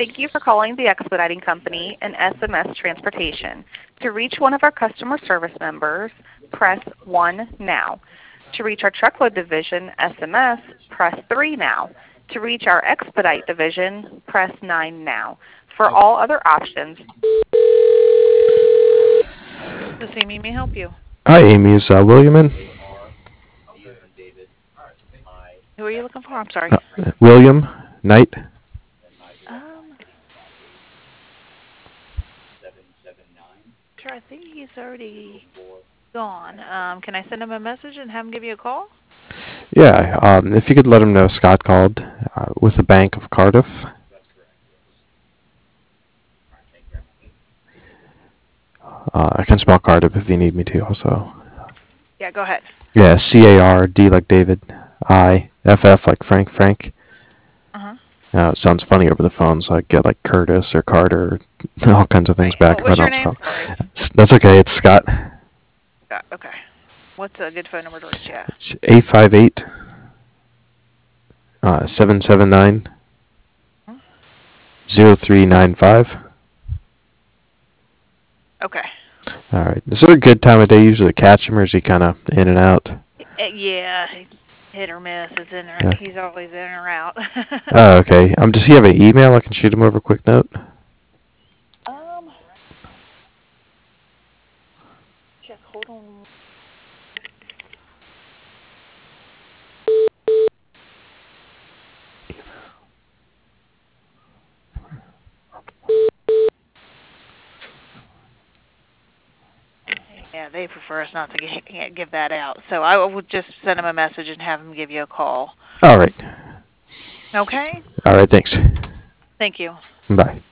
Thank you for calling the Expediting Company and SMS Transportation. To reach one of our customer service members, press 1 now. To reach our Truckload Division, SMS, press 3 now. To reach our Expedite Division, press 9 now. For all other options, this is Amy. May I help you? Hi, Amy. Is William in? Who are you looking for? I'm sorry. William Knight. Um, sure, I think he's already gone. Can I send him a message and have him give you a call? Yeah. If you could let him know Scott called with the Bank of Cardiff. I can spell Cardiff if you need me to. Also. Yeah, go ahead. Yeah. CARD like David. IFF like Frank. Uh-huh. It sounds funny over the phone, so I get like Curtis or Carter, all kinds of things Right. back What if I was your don't name? spell. Sorry. That's okay. It's Scott. Scott. Okay. What's a good phone number to reach you at? It's 858 779 Hmm? 0395. Okay. All right. Is there a good time of day usually to catch him, or is he kind of in and out? Yeah, hit or miss. It's in or, Yeah. he's always in or out. Oh, okay. Does he have an email? I can shoot him over a quick note. um, check. Hold on. Yeah, they prefer us not to give that out. So I will just send him a message and have him give you a call. All right. Okay? All right. Thanks. Thank you. Bye.